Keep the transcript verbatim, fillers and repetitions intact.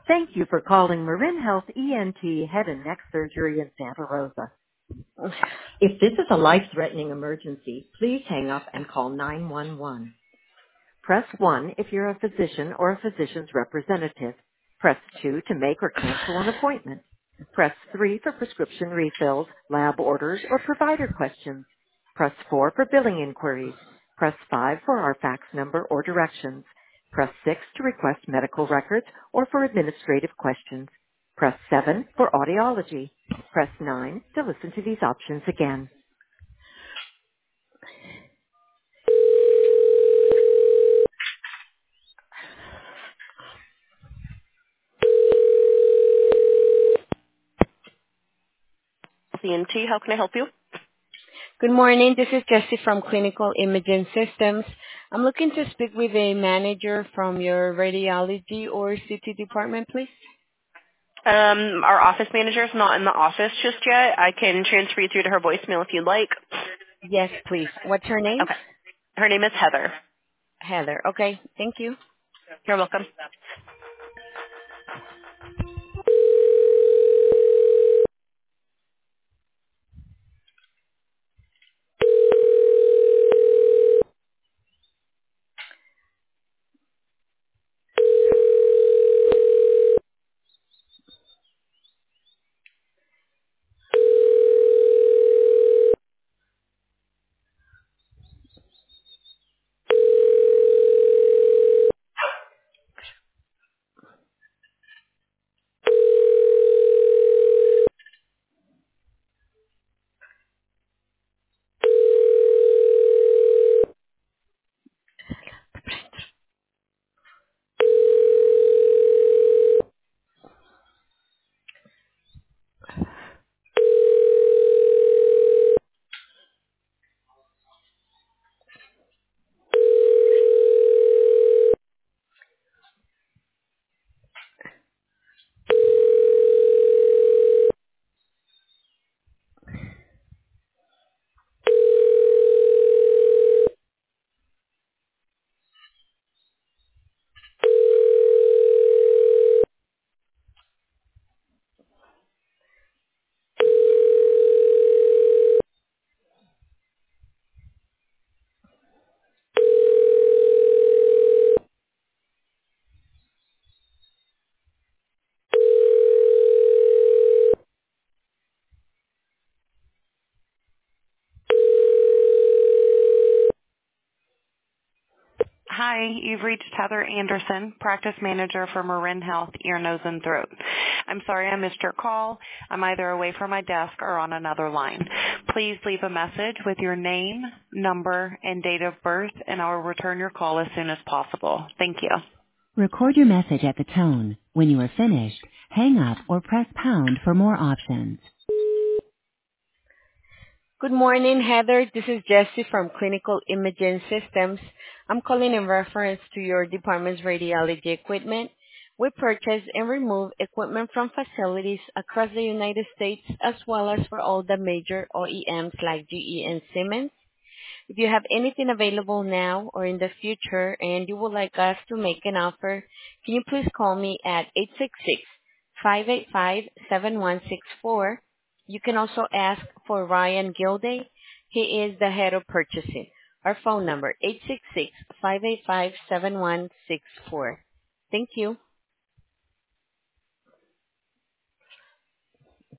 Thank you for calling Marin Health E N T Head and Neck Surgery in Santa Rosa. If this is a life-threatening emergency, please hang up and call nine one one. Press one if you're a physician or a physician's representative. Press two to make or cancel an appointment. Press three for prescription refills, lab orders, or provider questions. Press four for billing inquiries. Press five for our fax number or directions. Press six to request medical records or for administrative questions. Press seven for audiology. Press nine to listen to these options again. C N T, how can I help you? Good morning. This is Jessie from Clinical Imaging Systems. I'm looking to speak with a manager from your radiology or C T department, please. Um, our office manager is not in the office just yet. I can transfer you through to her voicemail if you'd like. Yes, please. What's her name? Okay. Her name is Heather. Heather. Okay. Thank you. You're welcome. Hi, you've reached Heather Anderson, practice manager for Marin Health, Ear, Nose, and Throat. I'm sorry I missed your call. I'm either away from my desk or on another line. Please leave a message with your name, number, and date of birth, and I will return your call as soon as possible. Thank you. Record your message at the tone. When you are finished, hang up or press pound for more options. Good morning, Heather. This is Jessie from Clinical Imaging Systems. I'm calling in reference to your department's radiology equipment. We purchase and remove equipment from facilities across the United States as well as for all the major O E Ms like G E and Siemens. If you have anything available now or in the future and you would like us to make an offer, can you please call me at eight six six, five eight five, seven one six four. You can also ask for Ryan Gilday. He is the head of purchasing. Our phone number, eight six six, five eight five, seven one six four. Thank you.